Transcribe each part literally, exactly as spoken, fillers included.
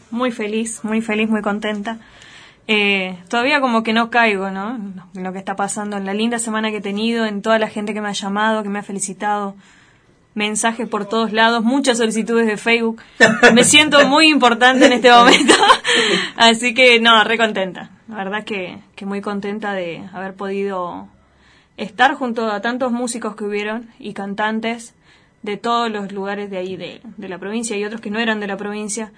muy feliz, muy feliz, muy contenta. Eh, todavía como que no caigo, ¿no? En lo que está pasando, en la linda semana que he tenido, en toda la gente que me ha llamado, que me ha felicitado, mensajes por todos lados, muchas solicitudes de Facebook. Me siento muy importante en este momento. Así que, no, re contenta. La verdad que, que muy contenta de haber podido estar junto a tantos músicos que hubieron y cantantes de todos los lugares de ahí, de, de la provincia y otros que no eran de la provincia,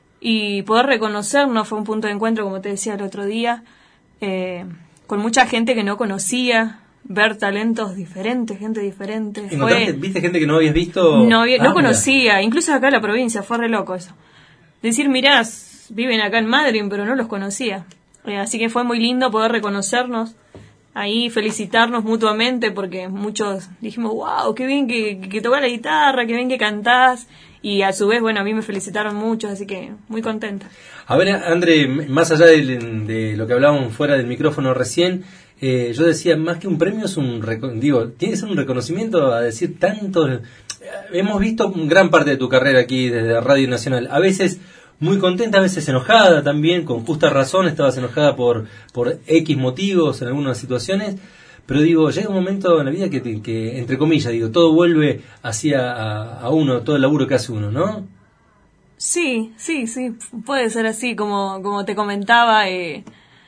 y poder reconocernos. Fue un punto de encuentro, como te decía el otro día, eh, con mucha gente que no conocía, ver talentos diferentes, gente diferente. Fue, ¿Viste gente que no habías visto? No, había, ah, no conocía, mira. Incluso acá en la provincia, fue re loco eso. Decir, mirá, viven acá en Madrid, pero no los conocía. Eh, así que fue muy lindo poder reconocernos ahí, felicitarnos mutuamente, porque muchos dijimos, wow, qué bien que, que tocás la guitarra, qué bien que cantás, y a su vez, bueno, a mí me felicitaron mucho, así que muy contenta. A ver, André, más allá de, de lo que hablábamos fuera del micrófono recién, eh, yo decía, más que un premio es un, digo, tiene que ser un reconocimiento a decir tanto. Hemos visto gran parte de tu carrera aquí desde Radio Nacional, a veces muy contenta, a veces enojada también, con justa razón. Estabas enojada por, por X motivos en algunas situaciones, pero digo, llega un momento en la vida que, te, que entre comillas, digo, todo vuelve hacia a, a uno, todo el laburo que hace uno, ¿no? Sí, sí, sí, puede ser así, como, como te comentaba, eh,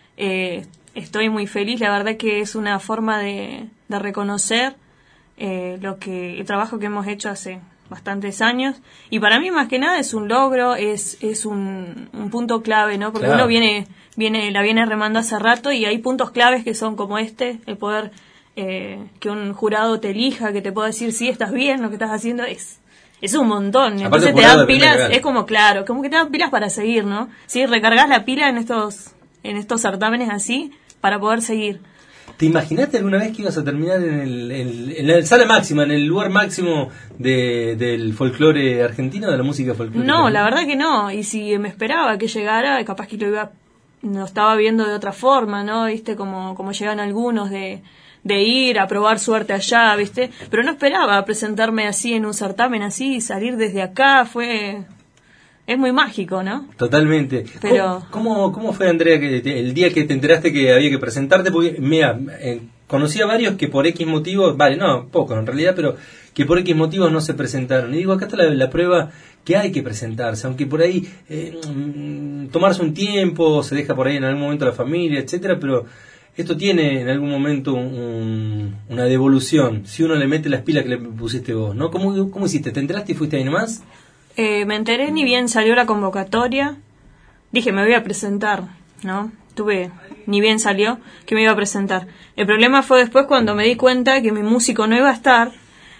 eh, estoy muy feliz. La verdad que es una forma de, de reconocer eh, lo que el trabajo que hemos hecho hace bastantes años, y para mí más que nada es un logro, es es un, un punto clave, ¿no? Porque claro, uno viene viene la viene remando hace rato, y hay puntos claves que son como este, el poder eh, que un jurado te elija, que te pueda decir si estás bien lo que estás haciendo, es es un montón. Entonces te dan pilas, es como claro, como que te dan pilas para seguir, ¿no? Sí, recargas la pila en estos en estos certámenes así para poder seguir. ¿Te imaginaste alguna vez que ibas a terminar en el, el, en la sala máxima, en el lugar máximo de, del folclore argentino, de la música folclórica? No, la verdad que no. Y si me esperaba que llegara, capaz que lo iba, lo estaba viendo de otra forma, ¿no? Viste, como, como llegan algunos de, de ir a probar suerte allá, ¿viste? Pero no esperaba presentarme así en un certamen así y salir desde acá. Fue... Es muy mágico, ¿no? Totalmente. Pero... ¿Cómo, cómo fue, Andrea, que te, el día que te enteraste que había que presentarte? Porque, mira, eh, conocí a varios que por X motivos, vale, no, pocos en realidad, pero que por X motivos no se presentaron. Y digo, acá está la, la prueba que hay que presentarse, aunque por ahí eh, tomarse un tiempo, se deja por ahí en algún momento la familia, etcétera, pero esto tiene en algún momento un, una devolución, si uno le mete las pilas que le pusiste vos, ¿no? ¿Cómo, cómo hiciste? ¿Te enteraste y fuiste ahí nomás? Eh, me enteré ni bien salió la convocatoria, dije me voy a presentar, ¿no? Tuve, ni bien salió, que me iba a presentar. El problema fue después cuando me di cuenta que mi músico no iba a estar,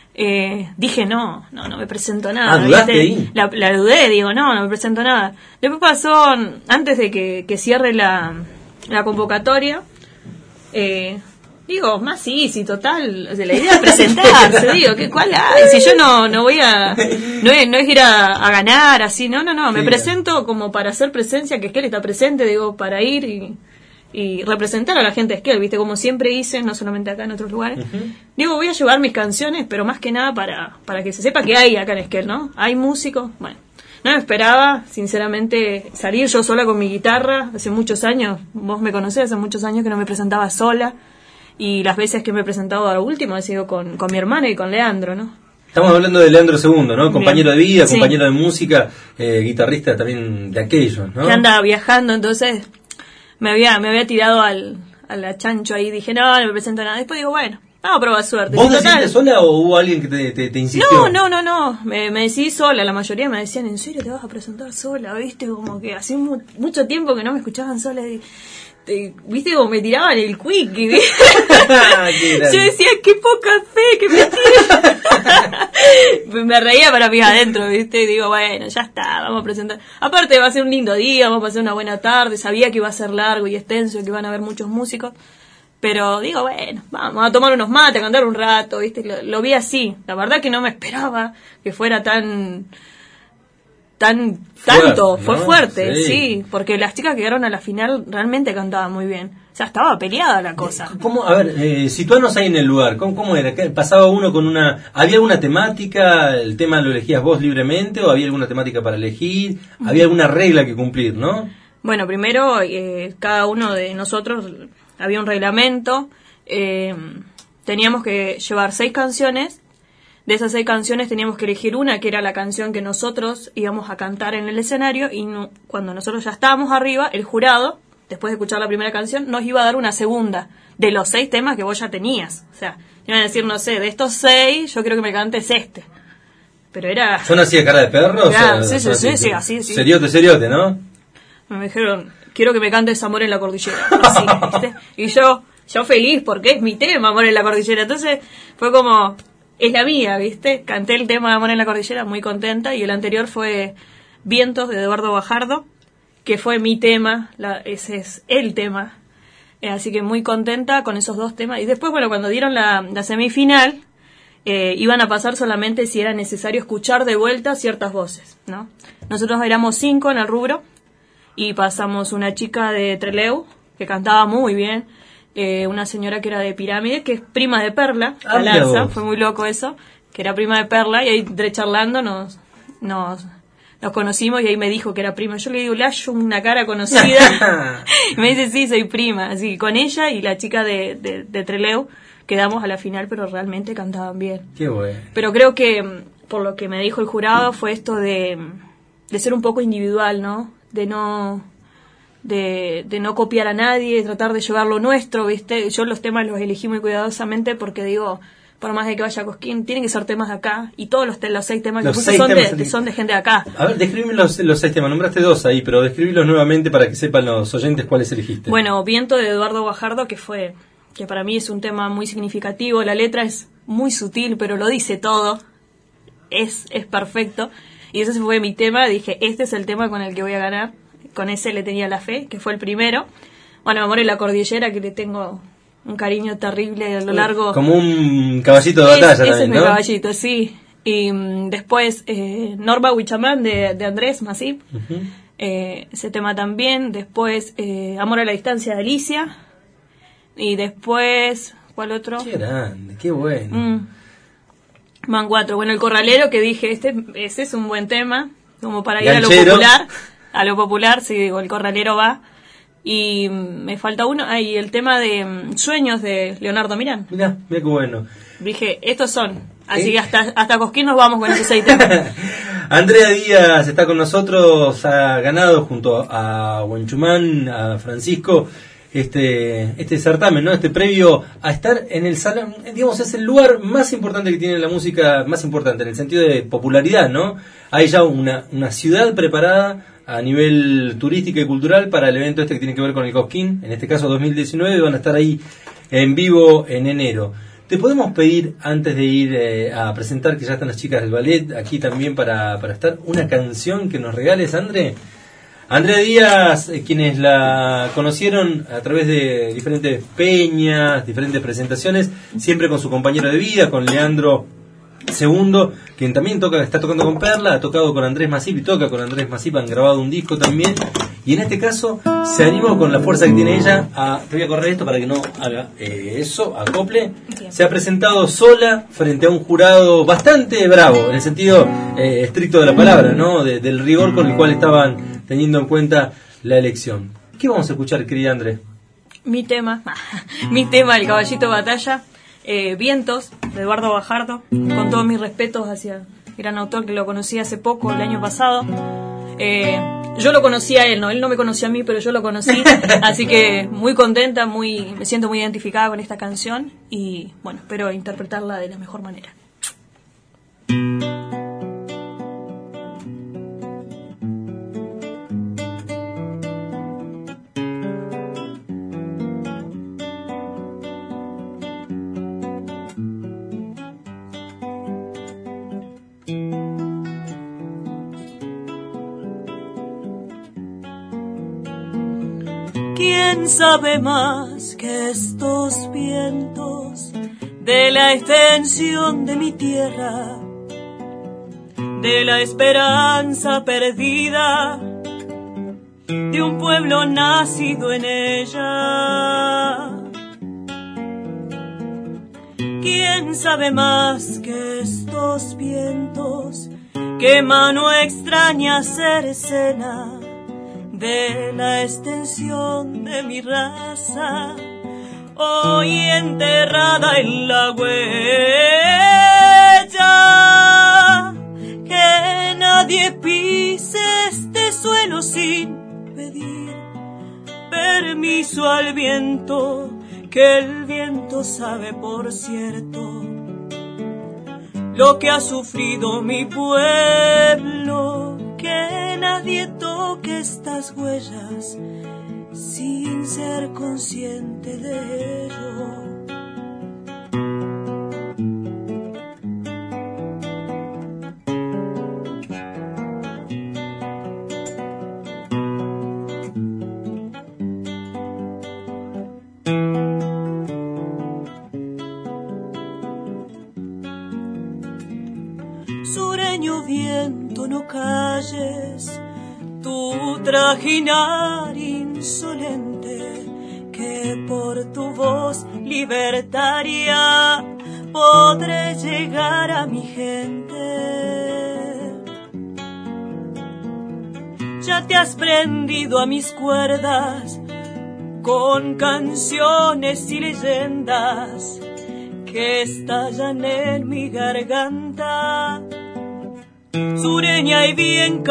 eh, dije no, no, no me presento nada. Ah, ¿dudaste ahí? La, la dudé, digo no, no me presento nada. Después pasó, antes de que, que cierre la, la convocatoria, eh... Digo, más sí, sí, total, o sea, la idea es presentarse, digo, ¿qué, ¿cuál hay? Si yo no no voy a, no es, no es ir a, a ganar, así, no, no, no, me sí, presento como para hacer presencia, que Esquel está presente, digo, para ir y, y representar a la gente de Esquel, ¿viste? Como siempre hice, no solamente acá, en otros lugares. Uh-huh. Digo, voy a llevar mis canciones, pero más que nada para, para que se sepa que hay acá en Esquel, ¿no? Hay músicos, bueno. No me esperaba, sinceramente, salir yo sola con mi guitarra, hace muchos años, vos me conocés, hace muchos años que no me presentaba sola. Y las veces que me he presentado a lo último he sido con, con mi hermana y con Leandro, ¿no? Estamos hablando de Leandro segundo, ¿no? Compañero de vida, sí, compañero de música, eh, guitarrista también de aquellos, ¿no? Que anda viajando, entonces me había me había tirado al, al chancho ahí, dije, no, no me presento nada. Después digo, bueno, vamos a probar suerte. ¿Vos decidiste sola o hubo alguien que te, te, te insistió? No, no, no, no, me, me decidí sola. La mayoría me decían, ¿en serio te vas a presentar sola? ¿Viste? Como que hacía mu- mucho tiempo que no me escuchaban sola y... Te, viste como me tiraban el quick y, yo decía qué poca fe, qué mentira. Me reía para mí adentro, viste, y digo bueno, ya está, vamos a presentar, aparte va a ser un lindo día, vamos a pasar una buena tarde, sabía que iba a ser largo y extenso y que iban a haber muchos músicos, pero digo bueno, vamos a tomar unos mates, a cantar un rato, viste, lo, lo vi así. La verdad que no me esperaba que fuera tan tan tanto, fuerte, fue ¿no? fuerte, sí. sí, porque las chicas que llegaron a la final realmente cantaban muy bien. O sea, estaba peleada la cosa. ¿Cómo? A ver, eh, situanos ahí en el lugar. ¿Cómo, cómo era? ¿Pasaba uno con una... ¿Había alguna temática? ¿El tema lo elegías vos libremente? ¿O había alguna temática para elegir? ¿Había alguna regla que cumplir, no? Bueno, primero, eh, cada uno de nosotros había un reglamento. Eh, teníamos que llevar seis canciones. De esas seis canciones teníamos que elegir una, que era la canción que nosotros íbamos a cantar en el escenario. Y no, cuando nosotros ya estábamos arriba, el jurado, después de escuchar la primera canción, nos iba a dar una segunda de los seis temas que vos ya tenías. O sea, iban a decir, no sé, de estos seis, yo creo que me cantes este. Pero era... ¿Son así de cara de perro? Claro, o sea, sí, sí, sí, sí, así, sí. Seriote, seriote, ¿no? Me dijeron, quiero que me cantes Amor en la Cordillera. Así, ¿viste? Y yo, yo feliz, porque es mi tema, Amor en la Cordillera. Entonces, fue como, es la mía, ¿viste? Canté el tema de Amor en la Cordillera, muy contenta. Y el anterior fue Vientos, de Eduardo Bajardo, que fue mi tema, la, ese es el tema. Eh, así que muy contenta con esos dos temas. Y después, bueno, cuando dieron la, la semifinal, eh, iban a pasar solamente si era necesario escuchar de vuelta ciertas voces, ¿no? Nosotros éramos cinco en el rubro, y pasamos una chica de Trelew, que cantaba muy bien, eh, una señora que era de Pirámide, que es prima de Perla, ah, Galarza, fue muy loco eso, que era prima de Perla, y ahí entre charlando nos... nos Nos conocimos y ahí me dijo que era prima. Yo le digo, le hallo una cara conocida. Y me dice, sí, soy prima. Así que con ella y la chica de, de, de Trelew quedamos a la final, pero realmente cantaban bien. Qué bueno. Pero creo que, por lo que me dijo el jurado, fue esto de, de ser un poco individual, ¿no? De no... De, de no copiar a nadie, de tratar de llevar lo nuestro, ¿viste? Yo los temas los elegí muy cuidadosamente porque digo... Por más de que vaya a Cosquín, tienen que ser temas de acá. Y todos los, te, los seis temas los que puse son de, de, son de gente de acá. A ver, describime los, los seis temas. Nombraste dos ahí, pero describílos nuevamente para que sepan los oyentes cuáles elegiste. Bueno, Viento, de Eduardo Bajardo, que fue que para mí es un tema muy significativo. La letra es muy sutil, pero lo dice todo. Es, es perfecto. Y ese fue mi tema. Dije, este es el tema con el que voy a ganar. Con ese le tenía la fe, que fue el primero. Bueno, Amor en la Cordillera, que le tengo... un cariño terrible a lo largo. Como un caballito de batalla es, ese también, es mi ¿no? caballito, sí. Y um, después eh, Norma Huichamán de, de Andrés Masip. Uh-huh. eh, ese tema también. Después eh, Amor a la Distancia de Alicia. Y después, ¿cuál otro? Qué grande, qué bueno. Mm. Man cuatro. Bueno, El Corralero, que dije, este ese es un buen tema. Como para ir Ganchero. A lo popular. A lo popular, sí, digo, El Corralero va. Y me falta uno, ah, y el tema de um, Sueños de Leonardo Mirán. Mirá, mirá qué bueno. Dije, estos son. Así ¿Eh? que hasta, hasta Cosquín nos vamos con esos seis temas. Andrea Díaz está con nosotros, ha ganado junto a Huanchumán, a Francisco, este este certamen, ¿no? Este previo a estar en el salón, digamos, es el lugar más importante que tiene la música, más importante en el sentido de popularidad, ¿no? Hay ya una, una ciudad preparada a nivel turístico y cultural para el evento este que tiene que ver con el Cosquín, en este caso dos mil diecinueve, van a estar ahí en vivo en enero. ¿Te podemos pedir, antes de ir eh, a presentar, que ya están las chicas del ballet aquí también para, para estar, una canción que nos regales, André? Andrea Díaz, eh, quienes la conocieron a través de diferentes peñas, diferentes presentaciones, siempre con su compañero de vida, con Leandro Segundo, quien también toca, está tocando con Perla, ha tocado con Andrés Masip y toca con Andrés Masip, han grabado un disco también, y en este caso se animó con la fuerza que tiene ella a, te voy a correr esto para que no haga eh, eso, acople, se ha presentado sola frente a un jurado bastante bravo, en el sentido eh, estricto de la palabra, ¿no? De, del rigor con el cual estaban teniendo en cuenta la elección. ¿Qué vamos a escuchar, querida Andrés? Mi tema, mi tema, El Caballito de Batalla. Eh, Vientos, de Eduardo Bajardo, con todos mis respetos hacia el gran autor, que lo conocí hace poco, el año pasado. Eh, yo lo conocí a él, no, él no me conoció a mí, pero yo lo conocí, así que muy contenta, muy, me siento muy identificada con esta canción y bueno, espero interpretarla de la mejor manera. ¿Quién sabe más que estos vientos de la extensión de mi tierra, de la esperanza perdida, de de un pueblo nacido en ella. ¿Quién sabe más que estos vientos? ¿Qué mano extraña cercena de la extensión de mi raza? Hoy enterrada en la huella, que nadie pise este suelo sin pedir permiso al viento, que el viento sabe por cierto lo que ha sufrido mi pueblo, que nadie toque estas huellas sin ser consciente de ello. Sureño viento, no calles tu trajinar insolente, que por tu voz libertaria podré llegar a mi gente. Ya te has prendido a mis cuerdas con canciones y leyendas que estallan en mi garganta, sureña y bien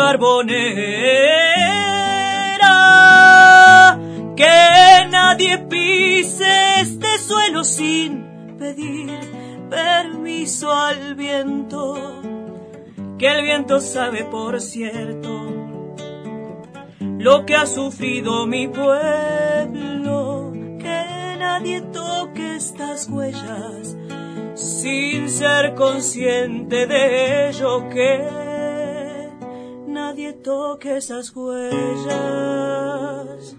carbonera, que nadie pise este suelo sin pedir permiso al viento, que el viento sabe por cierto lo que ha sufrido mi pueblo, que nadie toque estas huellas sin ser consciente de ello, que nadie toque esas huellas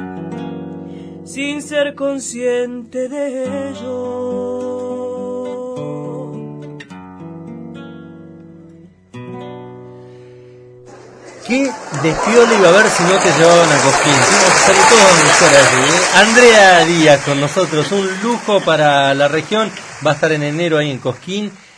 sin ser consciente de ello. ¿Qué despiola iba a haber si no te llevaban a Cosquín? Tuvimos que salir todos mejor allí, ¿eh? Andrea Díaz con nosotros, un lujo para la región, va a estar en enero ahí en Cosquín.